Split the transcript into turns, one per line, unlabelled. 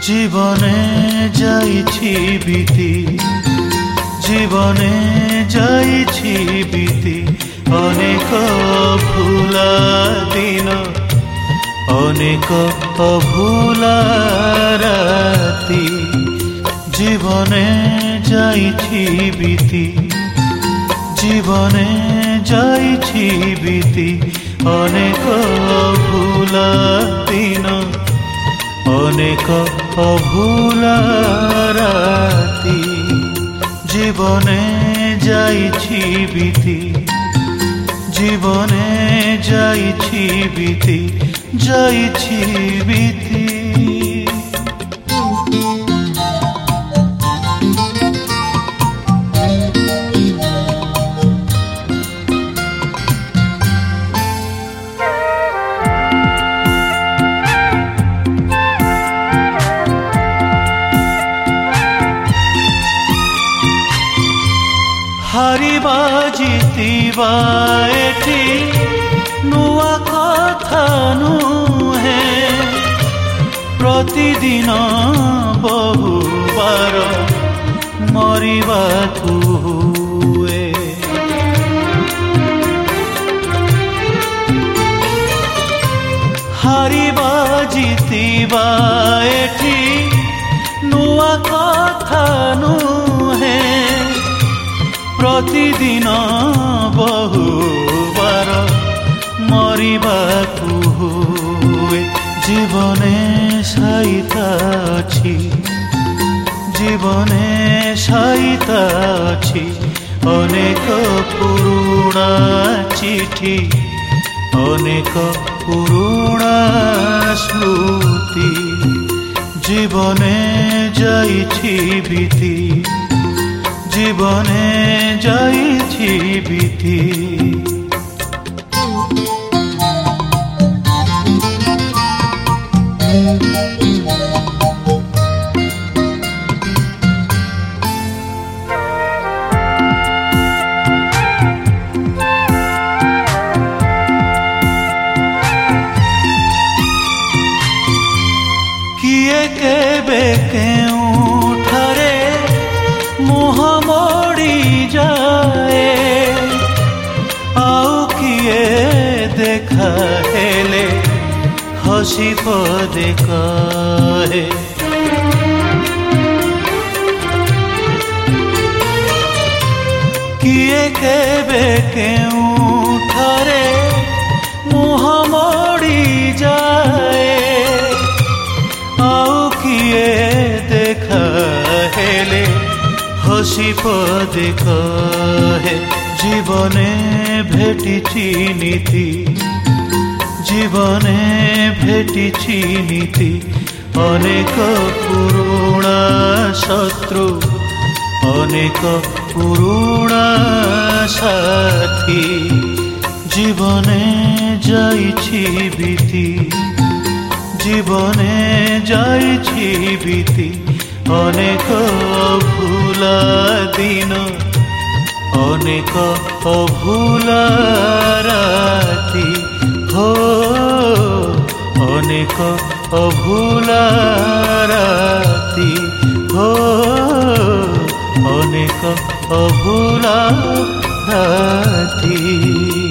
জীবনে যাইছি বিতি জীবনে যাইছি বিতি অনেক ভুলা দিন অনেক অভুলা রাতি জীবনে যাইছি বিতি জীবনে যাইছি বিতি অনেক ভুলা দিন অনেক অভুলা রাতি জীবনে যাইছি বিতি জীবনে যাইছি বিতি যাইছি বিতি হারিবা জিতিবা এটি নুয়া কথা নুহে প্রতিদিন বহুবার মরিবাকু হুয়ে হারিবা জিতিবা এটি নুয়া কথা নুহে প্রতিদিন বহুবার মরিবাকু হুয়ে জীবনে সাইতা আছি জীবনে সাইতা আছি অনেক পুরুণা চিঠি অনেক পুরুণা স্মৃতি জীবনে যাইছি বিতি জীবনে যাইছি বিতি কিয়ে কেবে কেউঠারে মুহ মোড়ি যায় আউ কিয়ে দেখা হেলে হসি পদে কহে কিয়ে কেবে কেউঠারে মুহ মোড়ি যায় আউ কিয়ে দেখা হেলে হসি পদে কহে জীবনে ভেটিছি নীতি জীবনে ভেটিছি নীতি অনেক পুরুণা শত্রু অনেক পুরুণা সাথী জীবনে যাইছি বিতি জীবনে যাইছি বিতি অনেক ভুলা দিন অনেক অভুলা রাতি হো অনেক অভুলা রাতি হো অনেক অভুলা রাতি